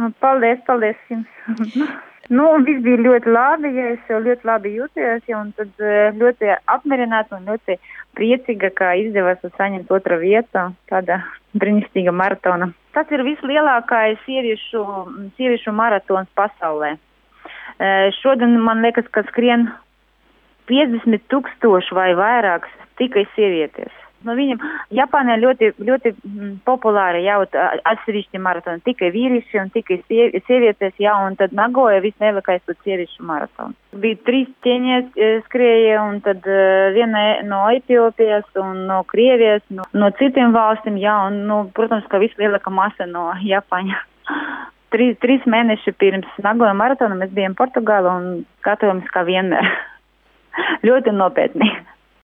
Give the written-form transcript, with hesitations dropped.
Paldies jums. Un viss bija ļoti labi, ja es jau ļoti labi jūties, un tad ļoti apmierināta un ļoti priecīga, ka izdevās saņemt 2. vietu, tāda brīnišķīga maratona. Tas ir vislielākais sieviešu maratons pasaulē. Šodien man liekas, ka skrien 50,000 vai vairāk tikai sievietes. Viņam Japānā ļoti, ļoti populāri jau atsevišķi maratoni, tikai vīrieši un tikai sievietes, un tad Nagoja vislielākais sieviešu maratons. Bija 3 ķēnies skrēja, un tad viena no Etiopijas un no Krievijas, no citiem valstīm, un, protams, ka vislielākā masa no Japāņa. 3 mēneši pirms Nagoja maratona mēs bijām Portugāla un gatavojamies kā vienmēr. Ļoti nopietni.